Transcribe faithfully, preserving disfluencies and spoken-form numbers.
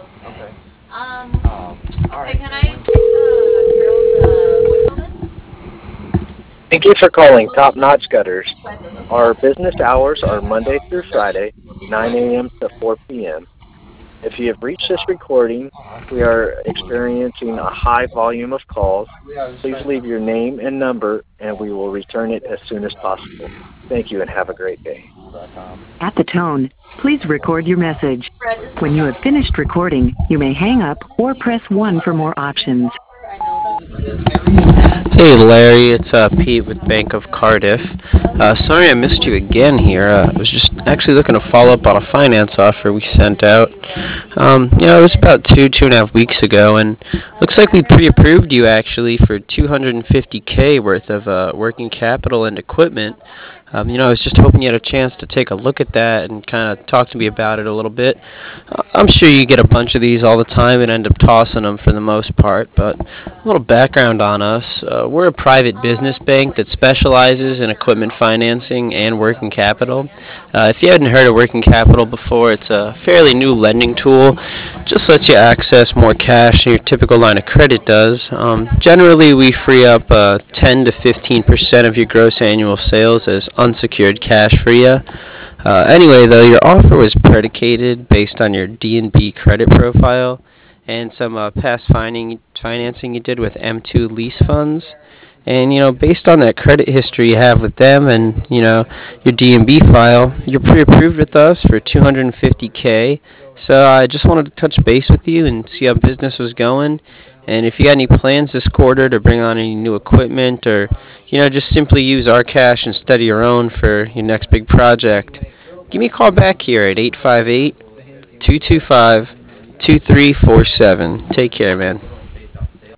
Okay. Um, Um, all hey, right. can I When, take uh, Carol's uh, voicemail Thank you for calling Top Notch Gutters. then? Our business hours are Monday through Friday, nine a m to four p m. If you have reached this recording, we are experiencing a high volume of calls. yeah, I was just Please trying to. leave your name and number, and we will return it as soon as possible. Thank you and have a great day. .com. At the tone, please record your message. Fred, this is When you have Shelly. finished recording, you may hang up or press one for more options. I know that. Hey Larry, it's uh, Pete with Bank of Cardiff. Uh, sorry I missed you again here. Uh, I was just actually looking to follow up on a finance offer we sent out. Um, you know, it was about two, two and a half weeks ago, and looks like we pre-approved you actually for two hundred fifty k worth of uh, working capital and equipment. Um, you know, I was just hoping you had a chance to take a look at that and kind of talk to me about it a little bit. Uh, I'm sure you get a bunch of these all the time and end up tossing them for the most part, but a little background on us. Uh, we're a private business bank that specializes in equipment financing and working capital. Uh, if you hadn't heard of working capital before, it's a fairly new lending tool. Just lets you access more cash than your typical line of credit does. Um, generally, we free up uh, ten to fifteen percent of your gross annual sales as unsecured cash for you. Uh, anyway, though, your offer was predicated based on your D and B credit profile and some uh, past finding, financing you did with M two lease funds. And, you know, based on that credit history you have with them and, you know, your D and B file, you're pre-approved with us for two hundred fifty k. So I just wanted to touch base with you and see how business was going. And if you got any plans this quarter to bring on any new equipment or, you know, just simply use our cash instead of your own for your next big project, give me a call back here at eight five eight, two two five, two three four seven. Take care, man.